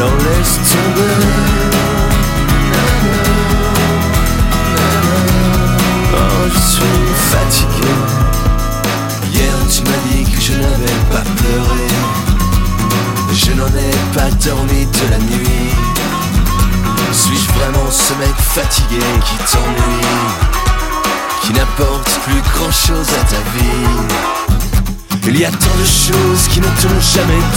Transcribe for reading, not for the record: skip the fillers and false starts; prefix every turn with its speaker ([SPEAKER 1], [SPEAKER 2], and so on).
[SPEAKER 1] Alors laisse tomber. Oh, je suis fatigué. Hier tu m'as dit que je n'avais pas pleuré. Je n'en ai pas dormi de la nuit. Suis-je vraiment ce mec fatigué qui t'ennuie, qui n'apporte plus grand chose à ta vie? Il y a tant de choses qui ne t'ont jamais